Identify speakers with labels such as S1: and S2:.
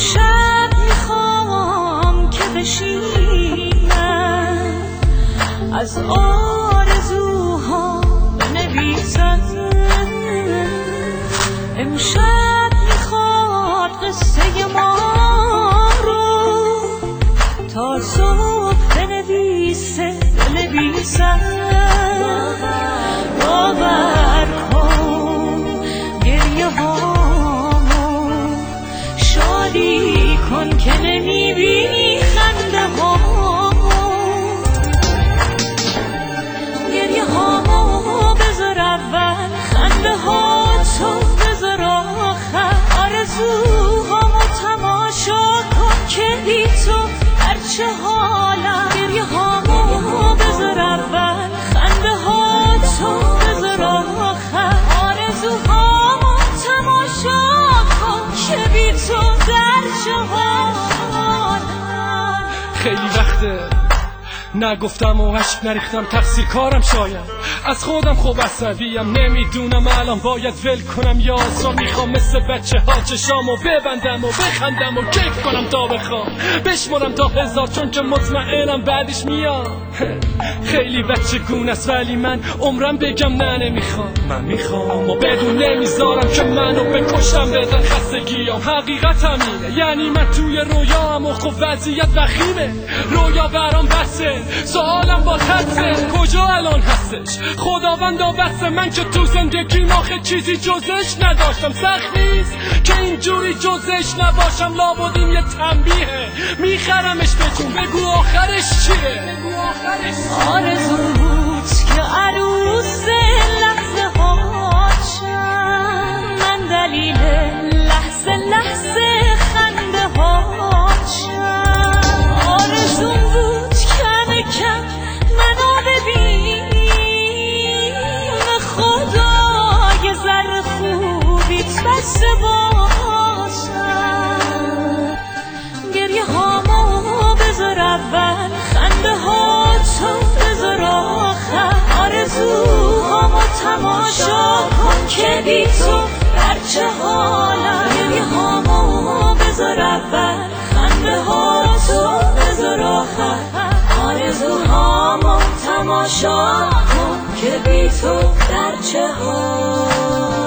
S1: امشب میخوام که بشینم از آرزوها بنویسم. امشب میخواد قصه ما رو تا صبح بنویسم. باور کن گریه هامو شادی کن که نمیبینی خنده هامو. گریه هامو بذار اول، خنده ها تو بذار آخر. آرزوهامو تماشا کن که بی تو هرچه حالم. گریه هامو بذار اول، خنده ها تو بذار آخر. آرزوهامو تماشا کن که بی تو در چه حالم.
S2: خیلی وقته نگفتم و عشق نریختم، تقصیر کارم شاید از خودم. خوب عصبیم نمیدونم الان باید ول کنم یا آسان. میخوام مثل بچه ها چشامو ببندم و بخندم و کیف کنم تا بخوام بشمرم تا 1000 چون که مطمئنم بعدش میاد. خیلی بچه گونه است ولی من عمرم بگم نه نمیخوام. من میخوام و بدون نمیذارم که منو بکشم بدن خستگیام. حقیقت همینه یعنی من توی رویام و خب وضعیت وخیمه. رویا برام بسه سوالم با تدسه کجا الان هستش خداوندا بس من که تو زندگی آخه چیزی جزش نداشتم. سخت نیست که اینجوری جزش نباشم، لابد این یه تنبیهه میخرمش بجون بگو آخرش چیه.
S1: آرزو بود که عروس لحظه هاشم، من دلیل لحظه لحظه خنده هاشم. آرزو بود کم کم منو ببین، خدا یه ذره خوبیت بسته باشم. گریه هامو بذار اول، خنده ها تو بذار آخر. آرزوهامو تماشا کن که بی تو در چه حالم. گریه هامو بذار اول، خنده ها تو بذار آخر. آرزوهامو تماشا کن که بی تو در چه حالم.